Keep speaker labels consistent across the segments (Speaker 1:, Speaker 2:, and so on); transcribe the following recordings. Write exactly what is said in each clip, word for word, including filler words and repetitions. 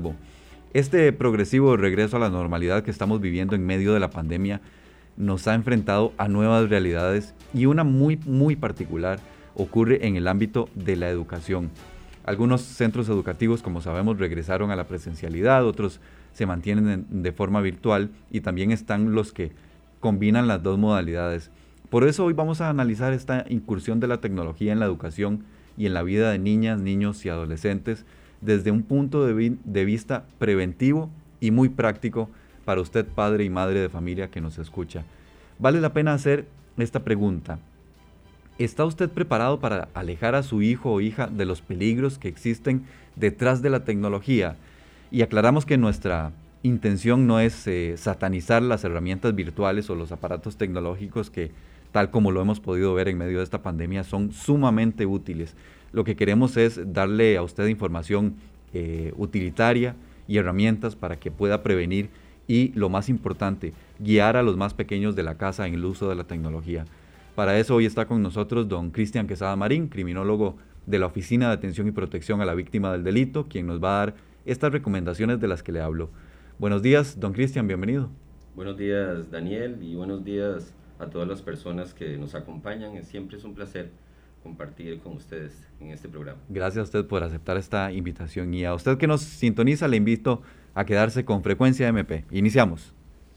Speaker 1: salvo. Este progresivo regreso a la normalidad que estamos viviendo en medio de la pandemia nos ha enfrentado a nuevas realidades y una muy, muy particular ocurre en el ámbito de la educación. Algunos centros educativos, como sabemos, regresaron a la presencialidad, otros se mantienen de forma virtual y también están los que combinan las dos modalidades. Por eso hoy vamos a analizar esta incursión de la tecnología en la educación y en la vida de niñas, niños y adolescentes desde un punto de, vi- de vista preventivo y muy práctico para usted, padre y madre de familia que nos escucha. Vale la pena hacer esta pregunta. ¿Está usted preparado para alejar a su hijo o hija de los peligros que existen detrás de la tecnología? Y aclaramos que nuestra intención no es eh, satanizar las herramientas virtuales o los aparatos tecnológicos que, tal como lo hemos podido ver en medio de esta pandemia, son sumamente útiles. Lo que queremos es darle a usted información eh, utilitaria y herramientas para que pueda prevenir y, lo más importante, guiar a los más pequeños de la casa en el uso de la tecnología. Para eso hoy está con nosotros don Cristian Quesada Marín, criminólogo de la Oficina de Atención y Protección a la Víctima del Delito, quien nos va a dar estas recomendaciones de las que le hablo. Buenos días, don Cristian, bienvenido.
Speaker 2: Buenos días, Daniel, y buenos días a todas las personas que nos acompañan. Siempre es un placer compartir con ustedes en este programa.
Speaker 1: Gracias a usted por aceptar esta invitación, y a usted que nos sintoniza le invito a quedarse con Frecuencia M P. Iniciamos.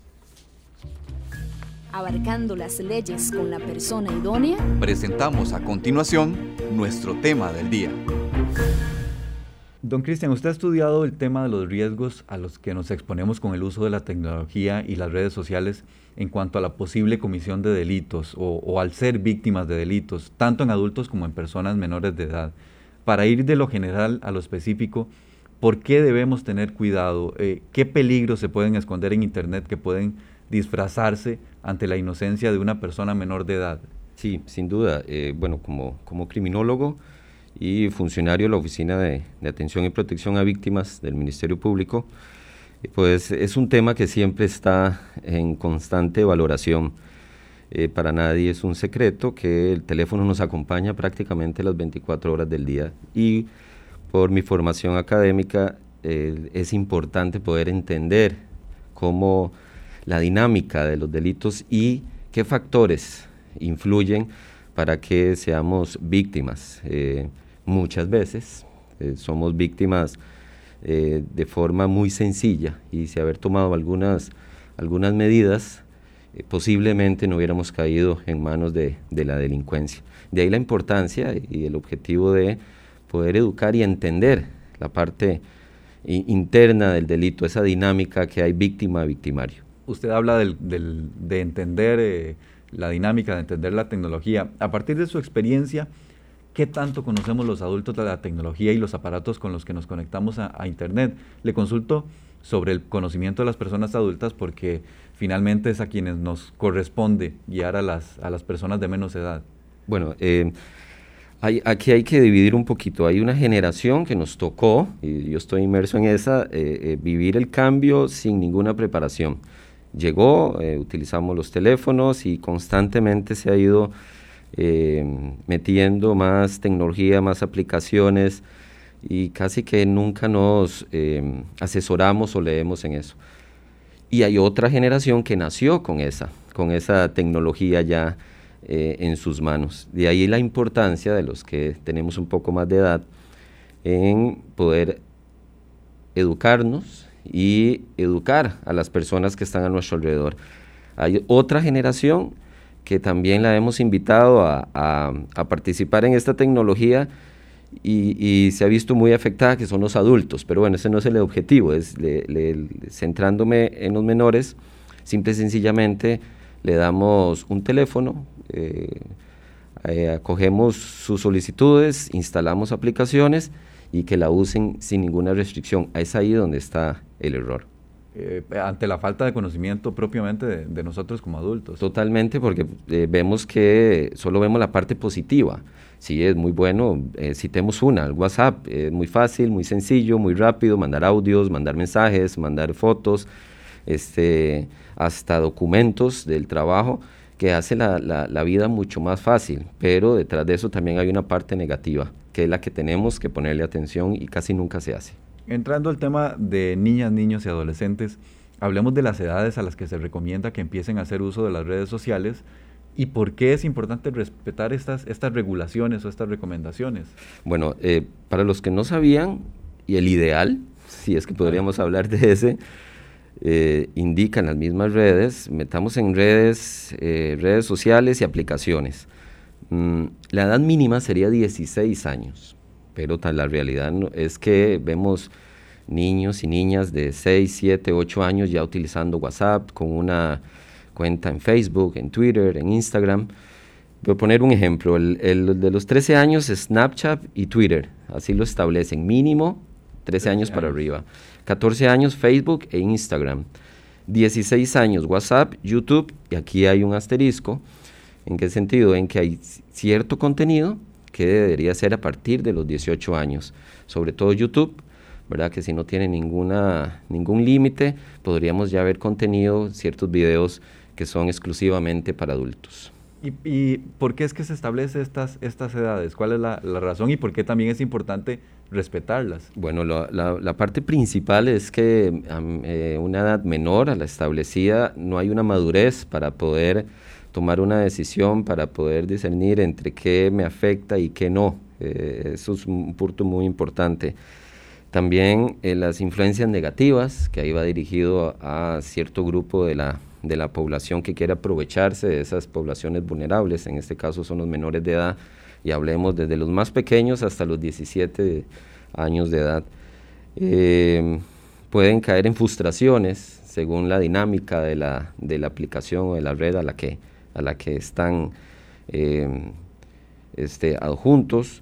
Speaker 3: Abarcando las leyes con la persona idónea.
Speaker 4: Presentamos a continuación nuestro tema del día.
Speaker 1: Don Cristian, usted ha estudiado el tema de los riesgos a los que nos exponemos con el uso de la tecnología y las redes sociales en cuanto a la posible comisión de delitos o, o al ser víctimas de delitos, tanto en adultos como en personas menores de edad. Para ir de lo general a lo específico, ¿por qué debemos tener cuidado? Eh, ¿Qué peligros se pueden esconder en Internet que pueden disfrazarse ante la inocencia de una persona menor de edad?
Speaker 2: Sí, sin duda. Eh, bueno, como, como criminólogo y funcionario de la Oficina de, de Atención y Protección a Víctimas del Ministerio Público, pues es un tema que siempre está en constante valoración. Eh, para nadie es un secreto que el teléfono nos acompaña prácticamente las veinticuatro horas del día, y por mi formación académica eh, es importante poder entender cómo la dinámica de los delitos y qué factores influyen para que seamos víctimas. Eh, muchas veces eh, somos víctimas eh, de forma muy sencilla, y si haber tomado algunas, algunas medidas, eh, posiblemente no hubiéramos caído en manos de, de la delincuencia. De ahí la importancia y el objetivo de poder educar y entender la parte interna del delito, esa dinámica que hay víctima-victimario.
Speaker 1: Usted habla del, del, de entender eh, la dinámica, de entender la tecnología. A partir de su experiencia, ¿qué tanto conocemos los adultos de la tecnología y los aparatos con los que nos conectamos a, a Internet? Le consulto sobre el conocimiento de las personas adultas porque finalmente es a quienes nos corresponde guiar a las, a las personas de menos edad.
Speaker 2: Bueno, eh, hay, aquí hay que dividir un poquito. Hay una generación que nos tocó, y yo estoy inmerso en esa, eh, eh, vivir el cambio sin ninguna preparación. Llegó, eh, utilizamos los teléfonos y constantemente se ha ido eh, metiendo más tecnología, más aplicaciones, y casi que nunca nos eh, asesoramos o leemos en eso. Y hay otra generación que nació con esa, con esa tecnología ya eh, en sus manos. De ahí la importancia de los que tenemos un poco más de edad en poder educarnos y educar a las personas que están a nuestro alrededor. Hay otra generación que también la hemos invitado a, a, a participar en esta tecnología y, y se ha visto muy afectada, que son los adultos, pero bueno, ese no es el objetivo, es le, le, centrándome en los menores, simple y sencillamente le damos un teléfono, eh, eh, acogemos sus solicitudes, instalamos aplicaciones y que la usen sin ninguna restricción. Es ahí donde está el error.
Speaker 1: Eh, ante la falta de conocimiento propiamente de, de nosotros como adultos.
Speaker 2: Totalmente, porque eh, vemos que solo vemos la parte positiva. Sí, es muy bueno, eh, citemos una, el WhatsApp, es eh, muy fácil, muy sencillo, muy rápido, mandar audios, mandar mensajes, mandar fotos, este, hasta documentos del trabajo, que hace la, la, la vida mucho más fácil, pero detrás de eso también hay una parte negativa, que es la que tenemos que ponerle atención y casi nunca se hace.
Speaker 1: Entrando al tema de niñas, niños y adolescentes, hablemos de las edades a las que se recomienda que empiecen a hacer uso de las redes sociales y por qué es importante respetar estas, estas regulaciones o estas recomendaciones.
Speaker 2: Bueno, eh, para los que no sabían, y el ideal, si es que podríamos hablar de ese, eh, indican las mismas redes, metamos en redes, eh, redes sociales y aplicaciones. Mm, la edad mínima sería dieciséis años. Pero tal, la realidad no, es que vemos niños y niñas de seis, siete, ocho años ya utilizando WhatsApp, con una cuenta en Facebook, en Twitter, en Instagram. Voy a poner un ejemplo, el, el de los trece años, Snapchat y Twitter, así lo establecen, mínimo trece años para arriba. catorce años, Facebook e Instagram. dieciséis años, WhatsApp, YouTube, y aquí hay un asterisco. ¿En qué sentido? En que hay cierto contenido que debería ser a partir de los dieciocho años, sobre todo YouTube, ¿verdad? Que si no tiene ninguna, ningún límite, podríamos ya ver contenido, ciertos videos que son exclusivamente para adultos.
Speaker 1: ¿Y, y por qué es que se establecen estas, estas edades? ¿Cuál es la, la razón y por qué también es importante respetarlas?
Speaker 2: Bueno, lo, la, la parte principal es que um, eh, una edad menor a la establecida no hay una madurez para poder tomar una decisión, para poder discernir entre qué me afecta y qué no. Eh, eso es un punto muy importante. También eh, las influencias negativas, que ahí va dirigido a, a cierto grupo de la, de la población que quiere aprovecharse de esas poblaciones vulnerables, en este caso son los menores de edad, y hablemos desde los más pequeños hasta los diecisiete años de edad. Eh, pueden caer en frustraciones según la dinámica de la, de la aplicación o de la red a la que a la que están eh, este, adjuntos,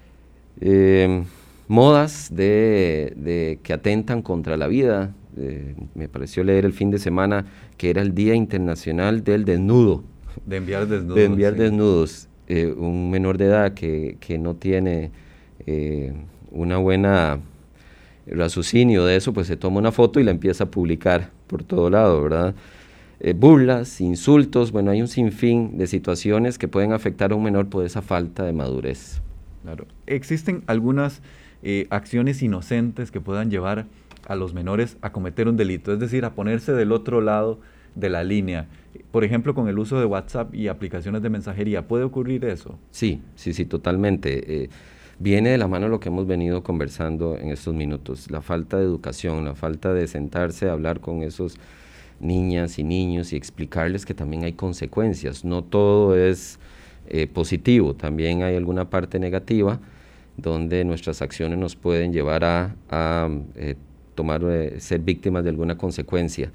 Speaker 2: eh, modas de, de que atentan contra la vida. Eh, me pareció leer el fin de semana que era el Día Internacional del Desnudo.
Speaker 1: De enviar desnudos.
Speaker 2: De enviar
Speaker 1: sí.
Speaker 2: desnudos. Eh, un menor de edad que, que no tiene eh, una buena raciocinio de eso, pues se toma una foto y la empieza a publicar por todo lado, ¿verdad? Eh, burlas, insultos, bueno, hay un sinfín de situaciones que pueden afectar a un menor por esa falta de madurez.
Speaker 1: Claro. ¿Existen algunas eh, acciones inocentes que puedan llevar a los menores a cometer un delito? Es decir, a ponerse del otro lado de la línea. Por ejemplo, con el uso de WhatsApp y aplicaciones de mensajería, ¿puede ocurrir eso?
Speaker 2: Sí, sí, sí, totalmente. Eh, viene de la mano lo que hemos venido conversando en estos minutos, la falta de educación, la falta de sentarse a hablar con esos niñas y niños y explicarles que también hay consecuencias, no todo es eh, positivo, también hay alguna parte negativa donde nuestras acciones nos pueden llevar a, a eh, tomar, eh, ser víctimas de alguna consecuencia,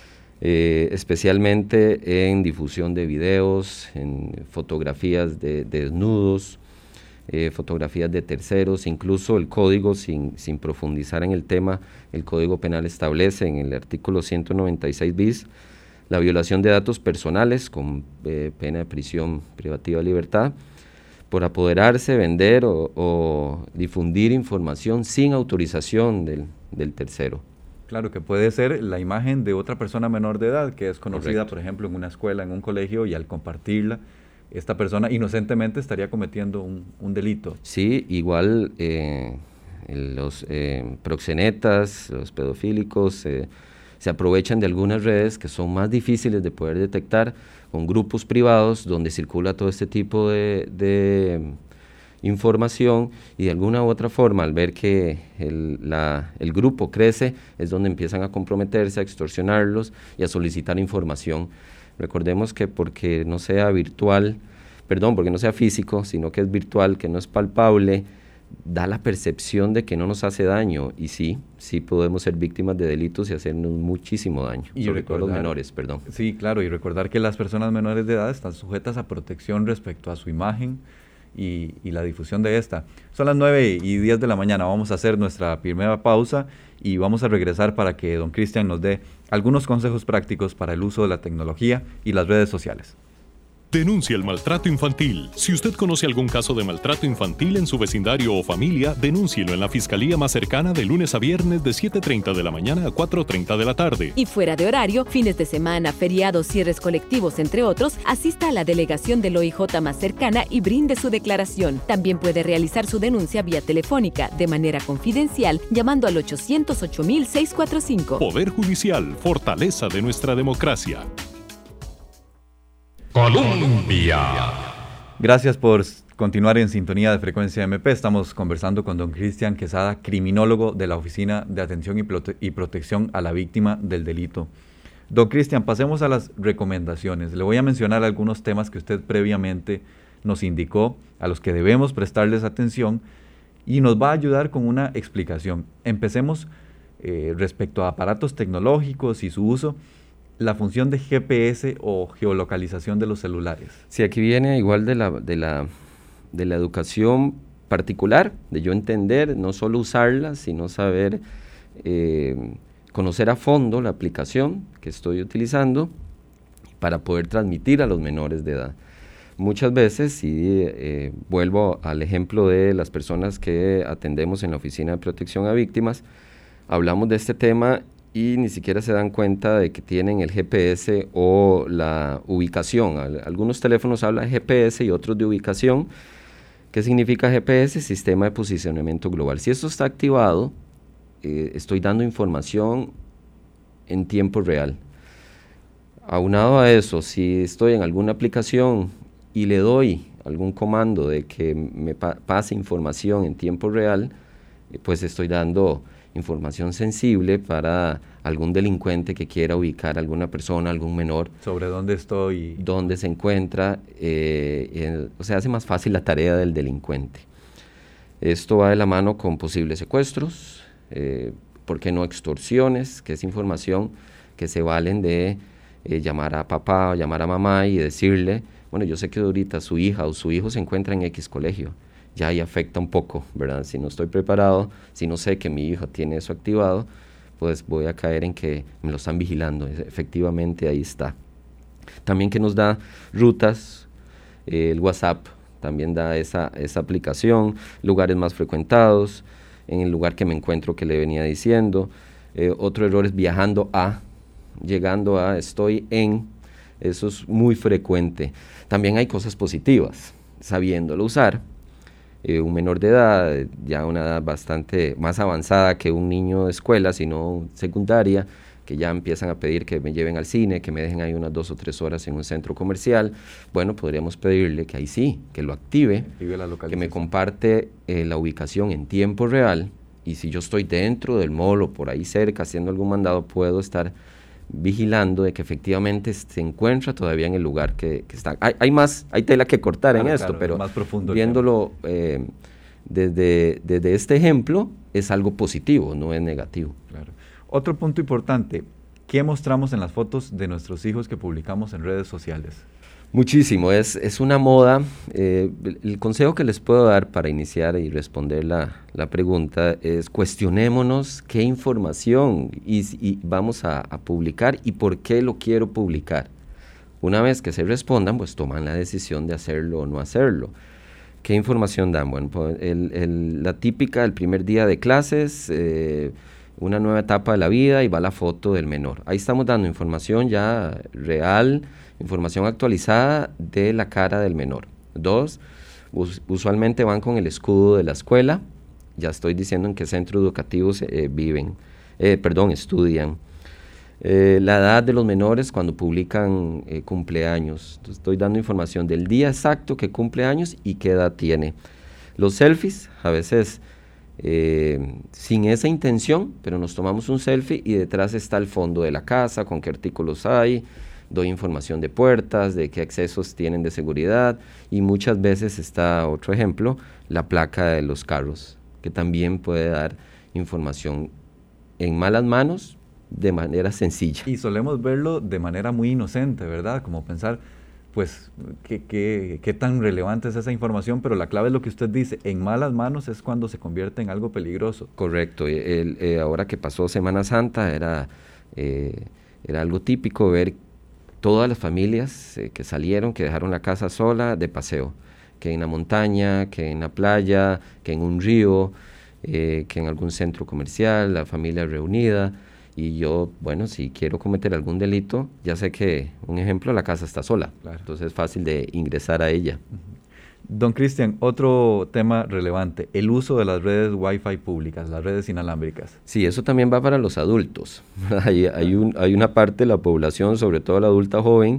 Speaker 2: eh, especialmente en difusión de videos, en fotografías de, de desnudos, Eh, fotografías de terceros, incluso el código, sin, sin profundizar en el tema, el Código Penal establece en el artículo ciento noventa y seis bis la violación de datos personales con eh, pena de prisión privativa de libertad por apoderarse, vender o, o difundir información sin autorización del, del tercero.
Speaker 1: Claro, que puede ser la imagen de otra persona menor de edad que es conocida,
Speaker 2: Correcto.
Speaker 1: por ejemplo, en una escuela, en un colegio, y al compartirla, esta persona inocentemente estaría cometiendo un, un delito.
Speaker 2: Sí, igual eh, los eh, proxenetas, los pedofílicos, eh, se aprovechan de algunas redes que son más difíciles de poder detectar, con grupos privados donde circula todo este tipo de, de información, y de alguna u otra forma, al ver que el, la, el grupo crece, es donde empiezan a comprometerse, a extorsionarlos y a solicitar información. Recordemos que porque no sea virtual, perdón, porque no sea físico, sino que es virtual, que no es palpable, da la percepción de que no nos hace daño, y sí, sí podemos ser víctimas de delitos y hacernos muchísimo daño,
Speaker 1: Y
Speaker 2: sobre
Speaker 1: recordar,
Speaker 2: todo los menores, perdón.
Speaker 1: Sí, claro, y recordar que las personas menores de edad están sujetas a protección respecto a su imagen y, y la difusión de esta. Son las nueve y diez de la mañana, vamos a hacer nuestra primera pausa y vamos a regresar para que don Cristian nos dé algunos consejos prácticos para el uso de la tecnología y las redes sociales.
Speaker 5: Denuncia el maltrato infantil. Si usted conoce algún caso de maltrato infantil en su vecindario o familia, denúncielo en la fiscalía más cercana de lunes a viernes de siete y media de la mañana a cuatro y media de la tarde.
Speaker 6: Y fuera de horario, fines de semana, feriados, cierres colectivos, entre otros, asista a la delegación del O I J más cercana y brinde su declaración. También puede realizar su denuncia vía telefónica, de manera confidencial, llamando al ochocientos ocho mil seiscientos cuarenta y cinco.
Speaker 5: Poder Judicial, fortaleza de nuestra democracia.
Speaker 7: Colombia.
Speaker 1: Gracias por continuar en sintonía de Frecuencia M P. Estamos conversando con don Cristian Quesada, criminólogo de la Oficina de Atención y, Prote- y Protección a la Víctima del Delito. Don Cristian, pasemos a las recomendaciones. Le voy a mencionar algunos temas que usted previamente nos indicó, a los que debemos prestarles atención, y nos va a ayudar con una explicación. Empecemos eh, respecto a aparatos tecnológicos y su uso. La función de G P S o geolocalización de los celulares.
Speaker 2: Sí, aquí viene igual de la, de la, de la educación particular, de yo entender, no solo usarla, sino saber eh, conocer a fondo la aplicación que estoy utilizando para poder transmitir a los menores de edad. Muchas veces, y eh, vuelvo al ejemplo de las personas que atendemos en la Oficina de Protección a Víctimas, hablamos de este tema y ni siquiera se dan cuenta de que tienen el G P S o la ubicación. Algunos teléfonos hablan de G P S y otros de ubicación. ¿Qué significa G P S? Sistema de Posicionamiento Global. Si esto está activado, eh, estoy dando información en tiempo real. Aunado a eso, si estoy en alguna aplicación y le doy algún comando de que me pa- pase información en tiempo real, eh, pues estoy dando información sensible para algún delincuente que quiera ubicar a alguna persona, algún menor.
Speaker 1: Sobre dónde estoy.
Speaker 2: Dónde se encuentra, eh, el, o sea, hace más fácil la tarea del delincuente. Esto va de la mano con posibles secuestros, eh, ¿por qué no extorsiones? Que es información que se valen de eh, llamar a papá o llamar a mamá y decirle, bueno, yo sé que ahorita su hija o su hijo se encuentra en X colegio. Ya ahí afecta un poco, ¿verdad? Si no estoy preparado, si no sé que mi hijo tiene eso activado, pues voy a caer en que me lo están vigilando. Efectivamente, ahí está. También que nos da rutas, eh, el WhatsApp también da esa, esa aplicación, lugares más frecuentados, en el lugar que me encuentro que le venía diciendo. Eh, otro error es viajando a, llegando a, estoy en, eso es muy frecuente. También hay cosas positivas, sabiéndolo usar. Eh, un menor de edad, ya una edad bastante más avanzada que un niño de escuela, sino secundaria, que ya empiezan a pedir que me lleven al cine, que me dejen ahí unas dos o tres horas en un centro comercial, bueno, podríamos pedirle que ahí sí, que lo active,
Speaker 1: Active la
Speaker 2: que me comparte eh, la ubicación en tiempo real, y si yo estoy dentro del mall o por ahí cerca haciendo algún mandado, puedo estar vigilando de que efectivamente se encuentra todavía en el lugar que, que está. Hay, hay más, hay tela que cortar
Speaker 1: claro,
Speaker 2: en esto,
Speaker 1: claro,
Speaker 2: pero
Speaker 1: más profundo
Speaker 2: viéndolo eh, desde, desde este ejemplo, es algo positivo, no es negativo.
Speaker 1: Claro. Otro punto importante, ¿qué mostramos en las fotos de nuestros hijos que publicamos en redes sociales?
Speaker 2: Muchísimo, es, es una moda. Eh, el consejo que les puedo dar para iniciar y responder la, la pregunta es cuestionémonos qué información y, y vamos a, a publicar y por qué lo quiero publicar. Una vez que se respondan, pues toman la decisión de hacerlo o no hacerlo. ¿Qué información dan? Bueno, pues el, el, la típica, el primer día de clases, eh, una nueva etapa de la vida y va la foto del menor. Ahí estamos dando información ya real, información actualizada de la cara del menor. Dos, us, usualmente van con el escudo de la escuela, ya estoy diciendo en qué centros educativos eh, viven, eh, perdón, estudian. Eh, la edad de los menores cuando publican eh, cumpleaños. Entonces, estoy dando información del día exacto que cumple años y qué edad tiene. Los selfies, a veces eh, sin esa intención, pero nos tomamos un selfie y detrás está el fondo de la casa, con qué artículos hay, doy información de puertas, de qué accesos tienen de seguridad y muchas veces está, otro ejemplo, la placa de los carros, que también puede dar información en malas manos, de manera sencilla.
Speaker 1: Y solemos verlo de manera muy inocente, ¿verdad? Como pensar, pues, ¿qué, qué, qué tan relevante es esa información? Pero la clave es lo que usted dice, en malas manos es cuando se convierte en algo peligroso.
Speaker 2: Correcto, el, eh, ahora que pasó Semana Santa era, eh, era algo típico ver todas las familias eh, que salieron, que dejaron la casa sola de paseo, que en la montaña, que en la playa, que en un río, eh, que en algún centro comercial, la familia reunida. Y yo, bueno, si quiero cometer algún delito, ya sé que, un ejemplo, la casa está sola, claro. Entonces es fácil de ingresar a ella.
Speaker 1: Uh-huh. Don Cristian, otro tema relevante, el uso de las redes Wi-Fi públicas, las redes inalámbricas.
Speaker 2: Sí, eso también va para los adultos. hay, hay, un, hay una parte de la población, sobre todo la adulta joven,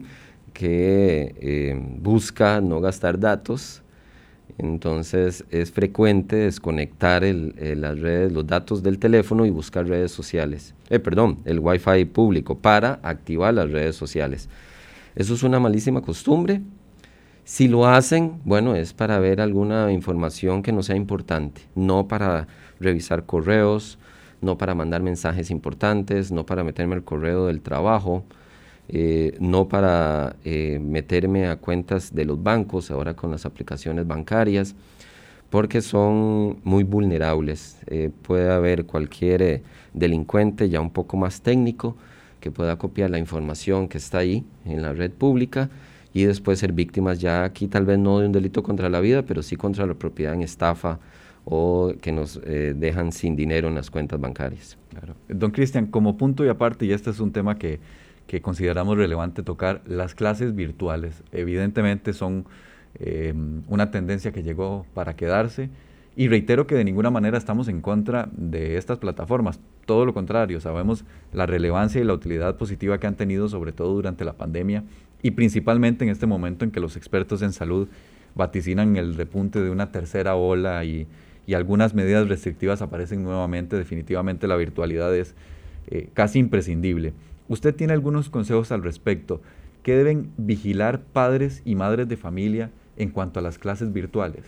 Speaker 2: que eh, busca no gastar datos. Entonces es frecuente desconectar el, el, las redes, los datos del teléfono y buscar redes sociales. Eh, perdón, el Wi-Fi público para activar las redes sociales. Eso es una malísima costumbre. Si lo hacen, bueno, es para ver alguna información que no sea importante, no para revisar correos, no para mandar mensajes importantes, no para meterme al correo del trabajo, eh, no para eh, meterme a cuentas de los bancos, ahora con las aplicaciones bancarias, porque son muy vulnerables. Eh, puede haber cualquier eh, delincuente ya un poco más técnico que pueda copiar la información que está ahí en la red pública y después ser víctimas ya aquí tal vez no de un delito contra la vida, pero sí contra la propiedad en estafa o que nos eh, dejan sin dinero en las cuentas bancarias.
Speaker 1: Claro. Don Cristian, como punto y aparte, y este es un tema que, que consideramos relevante tocar, las clases virtuales evidentemente son eh, una tendencia que llegó para quedarse y reitero que de ninguna manera estamos en contra de estas plataformas, todo lo contrario, sabemos la relevancia y la utilidad positiva que han tenido sobre todo durante la pandemia y principalmente en este momento en que los expertos en salud vaticinan el repunte de una tercera ola y, y algunas medidas restrictivas aparecen nuevamente. Definitivamente la virtualidad es eh, casi imprescindible. ¿Usted tiene algunos consejos al respecto? ¿Qué deben vigilar padres y madres de familia en cuanto a las clases virtuales?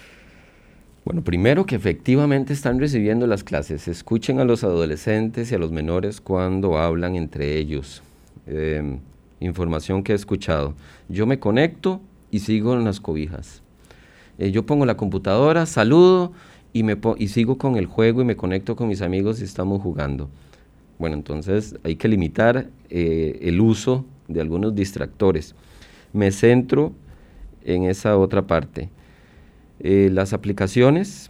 Speaker 2: Bueno, primero que efectivamente están recibiendo las clases. Escuchen a los adolescentes y a los menores cuando hablan entre ellos. Eh, información que he escuchado. Yo me conecto y sigo en las cobijas. Eh, yo pongo la computadora, saludo y, me po- y sigo con el juego y me conecto con mis amigos y estamos jugando. Bueno, entonces hay que limitar eh, el uso de algunos distractores. Me centro en esa otra parte. Eh, las aplicaciones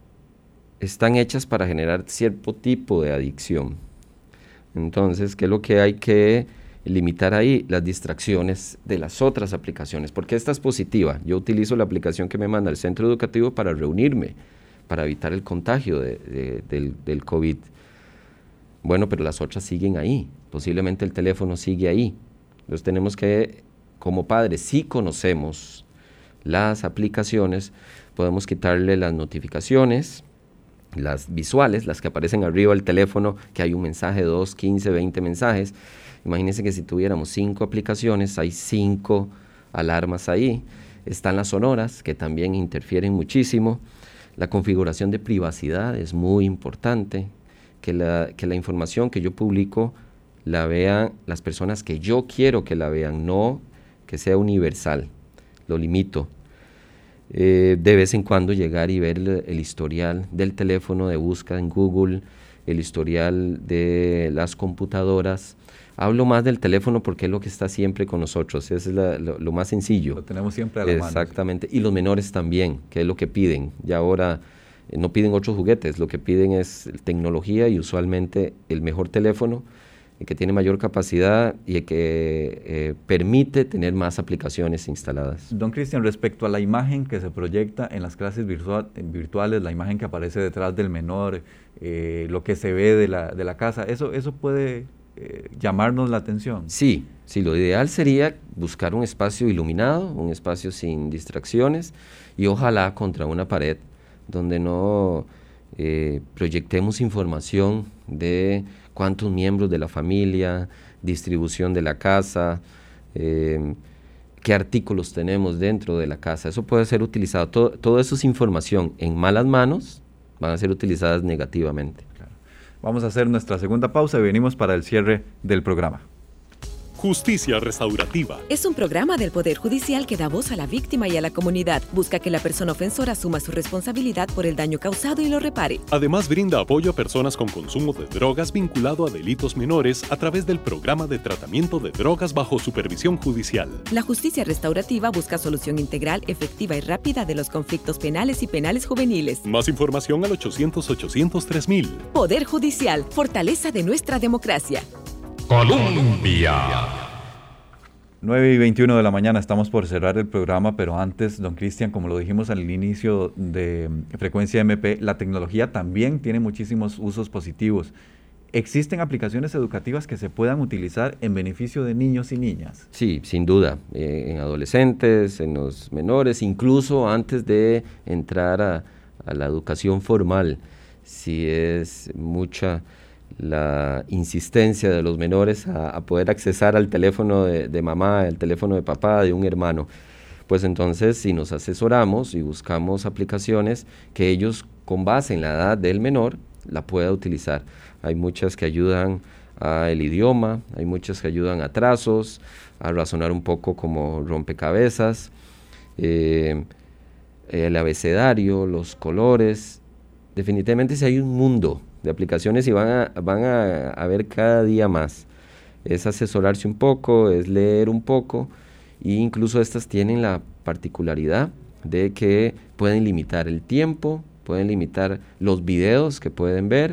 Speaker 2: están hechas para generar cierto tipo de adicción. Entonces, ¿qué es lo que hay que limitar ahí? Las distracciones de las otras aplicaciones, porque esta es positiva. Yo utilizo la aplicación que me manda el centro educativo para reunirme, para evitar el contagio de, de, del, del COVID. Bueno, pero las otras siguen ahí, posiblemente el teléfono sigue ahí. Entonces tenemos que, como padres, si conocemos las aplicaciones, podemos quitarle las notificaciones, las visuales, las que aparecen arriba del teléfono, que hay un mensaje, dos, quince, veinte mensajes. Imagínense que si tuviéramos cinco aplicaciones, hay cinco alarmas ahí. Están las sonoras, que también interfieren muchísimo. La configuración de privacidad es muy importante, que la, que la información que yo publico la vean las personas que yo quiero que la vean, no que sea universal. Lo limito. Eh, de vez en cuando llegar y ver el, el historial del teléfono de búsqueda en Google, el historial de las computadoras. Hablo más del teléfono porque es lo que está siempre con nosotros, es la, lo, lo más sencillo.
Speaker 1: Lo tenemos siempre a la mano.
Speaker 2: Exactamente, y los menores también, que es lo que piden. Ya ahora eh, no piden otros juguetes, lo que piden es tecnología y usualmente el mejor teléfono, el que tiene mayor capacidad y el que eh, permite tener más aplicaciones instaladas.
Speaker 1: Don Cristian, respecto a la imagen que se proyecta en las clases virtual, virtuales, la imagen que aparece detrás del menor, eh, lo que se ve de la, de la casa, ¿eso, eso puede eh, llamarnos la atención?
Speaker 2: Sí, sí, lo ideal sería buscar un espacio iluminado, un espacio sin distracciones y ojalá contra una pared donde no eh, proyectemos información de cuántos miembros de la familia, distribución de la casa, eh, qué artículos tenemos dentro de la casa. Eso puede ser utilizado, todo, todo eso es información en malas manos, van a ser utilizadas negativamente.
Speaker 1: Claro. Vamos a hacer nuestra segunda pausa y venimos para el cierre del programa.
Speaker 5: Justicia Restaurativa.
Speaker 6: Es un programa del Poder Judicial que da voz a la víctima y a la comunidad. Busca que la persona ofensora asuma su responsabilidad por el daño causado y lo repare.
Speaker 5: Además, brinda apoyo a personas con consumo de drogas vinculado a delitos menores a través del programa de tratamiento de drogas bajo supervisión judicial.
Speaker 6: La justicia restaurativa busca solución integral, efectiva y rápida de los conflictos penales y penales juveniles.
Speaker 5: Más información al ochocientos, ochocientos, tres mil.
Speaker 6: Poder Judicial, fortaleza de nuestra democracia.
Speaker 5: Colombia.
Speaker 1: nueve y veintiuno de la mañana, estamos por cerrar el programa, pero antes, don Cristian, como lo dijimos al inicio de Frecuencia M P, la tecnología también tiene muchísimos usos positivos. ¿Existen aplicaciones educativas que se puedan utilizar en beneficio de niños y niñas?
Speaker 2: Sí, sin duda, eh, en adolescentes, en los menores, incluso antes de entrar a, a la educación formal, si es mucha la insistencia de los menores a, a poder accesar al teléfono de, de mamá, el teléfono de papá, de un hermano. Pues entonces, si nos asesoramos y buscamos aplicaciones que ellos, con base en la edad del menor, la pueda utilizar. Hay muchas que ayudan al idioma, hay muchas que ayudan a trazos, a razonar un poco como rompecabezas, eh, el abecedario, los colores. Definitivamente si hay un mundo de aplicaciones y van a, van a, a ver cada día más. Es asesorarse un poco, es leer un poco, e incluso estas tienen la particularidad de que pueden limitar el tiempo, pueden limitar los videos que pueden ver,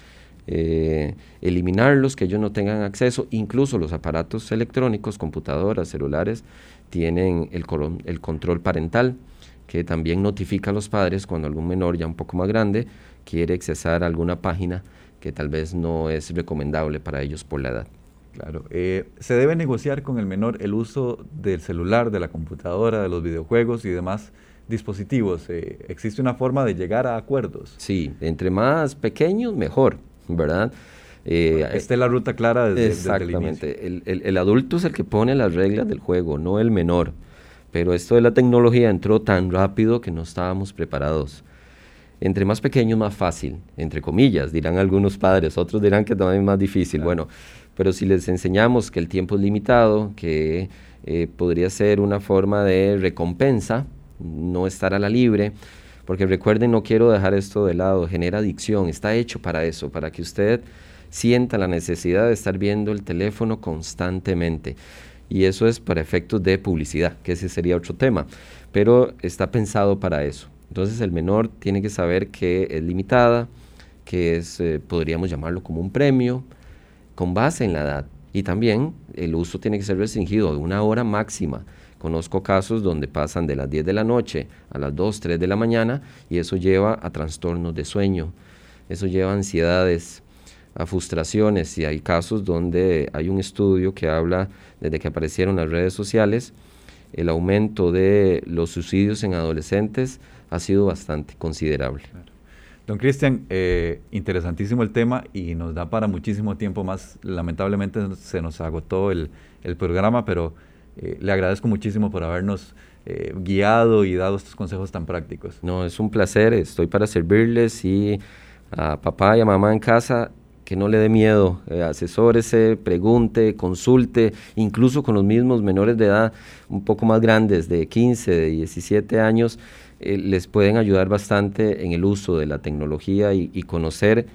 Speaker 2: eh, eliminarlos, que ellos no tengan acceso. Incluso los aparatos electrónicos, computadoras, celulares, tienen el, el control parental, que también notifica a los padres cuando algún menor ya un poco más grande quiere accesar a alguna página que tal vez no es recomendable para ellos por la edad.
Speaker 1: Claro, eh, ¿se debe negociar con el menor el uso del celular, de la computadora, de los videojuegos y demás dispositivos? Eh, ¿Existe una forma de llegar a acuerdos?
Speaker 2: Sí, entre más pequeños mejor, ¿verdad?
Speaker 1: Eh, Esta es la ruta clara desde,
Speaker 2: exactamente.
Speaker 1: desde el inicio.
Speaker 2: El, el, el adulto es el que pone las reglas del juego, no el menor. Pero esto de la tecnología entró tan rápido que no estábamos preparados. Entre más pequeños, más fácil, entre comillas, dirán algunos padres, otros dirán que también es más difícil. Claro. Bueno, pero si les enseñamos que el tiempo es limitado, que eh, podría ser una forma de recompensa, no estar a la libre, porque recuerden, no quiero dejar esto de lado, genera adicción, está hecho para eso, para que usted sienta la necesidad de estar viendo el teléfono constantemente. Y eso es para efectos de publicidad, que ese sería otro tema, pero está pensado para eso. Entonces el menor tiene que saber que es limitada, que es, eh, podríamos llamarlo como un premio, con base en la edad. Y también el uso tiene que ser restringido de una hora máxima. Conozco casos donde pasan de las diez de la noche a las dos, tres de la mañana y eso lleva a trastornos de sueño, eso lleva a ansiedades, a frustraciones, y hay casos donde hay un estudio que habla, desde que aparecieron las redes sociales, el aumento de los suicidios en adolescentes ha sido bastante considerable.
Speaker 1: Claro. Don Cristian, eh, interesantísimo el tema y nos da para muchísimo tiempo más. Lamentablemente se nos agotó el, el programa, pero eh, le agradezco muchísimo por habernos eh, guiado y dado estos consejos tan prácticos.
Speaker 2: No, es un placer, estoy para servirles, y a papá y a mamá en casa, que no le dé miedo, eh, asesórese, pregunte, consulte, incluso con los mismos menores de edad, un poco más grandes, de quince, de diecisiete años, eh, les pueden ayudar bastante en el uso de la tecnología y, y conocer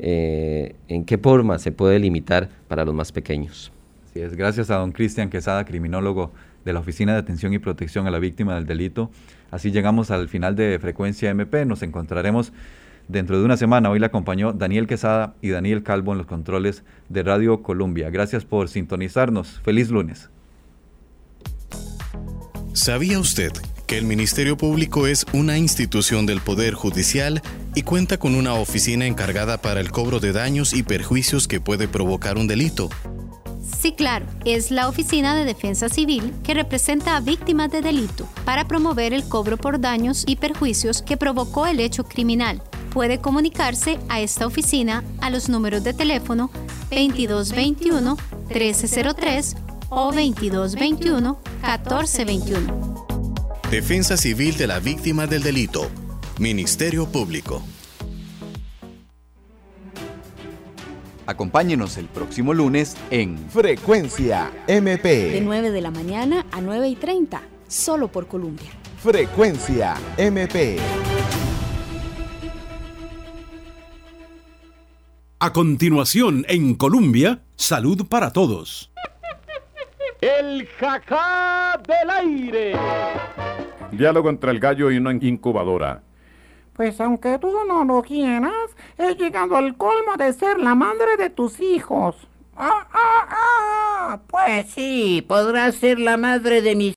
Speaker 2: eh, en qué forma se puede limitar para los más pequeños.
Speaker 1: Así es, gracias a don Cristian Quesada, criminólogo de la Oficina de Atención y Protección a la Víctima del Delito. Así llegamos al final de Frecuencia M P, nos encontraremos dentro de una semana. Hoy le acompañó Daniel Quesada y Daniel Calvo en los controles de Radio Colombia. Gracias por sintonizarnos. Feliz lunes.
Speaker 5: ¿Sabía usted que el Ministerio Público es una institución del Poder Judicial y cuenta con una oficina encargada para el cobro de daños y perjuicios que puede provocar un delito?
Speaker 7: Sí, claro, es la Oficina de Defensa Civil que representa a víctimas de delito para promover el cobro por daños y perjuicios que provocó el hecho criminal. Puede comunicarse a esta oficina a los números de teléfono veintidós veintiuno, trece cero tres o veintidós veintiuno, catorce veintiuno.
Speaker 5: Defensa Civil de la Víctima del Delito. Ministerio Público.
Speaker 4: Acompáñenos el próximo lunes en
Speaker 8: Frecuencia M P.
Speaker 3: De nueve de la mañana a nueve y treinta, solo por Colombia.
Speaker 8: Frecuencia M P.
Speaker 9: A continuación, en Colombia, Salud para Todos.
Speaker 10: El jajá del aire.
Speaker 11: Diálogo entre el gallo y una incubadora.
Speaker 12: Pues aunque tú no lo quieras, he llegado al colmo de ser la madre de tus hijos.
Speaker 13: Ah, ah, ah, pues sí, podrás ser la madre de mis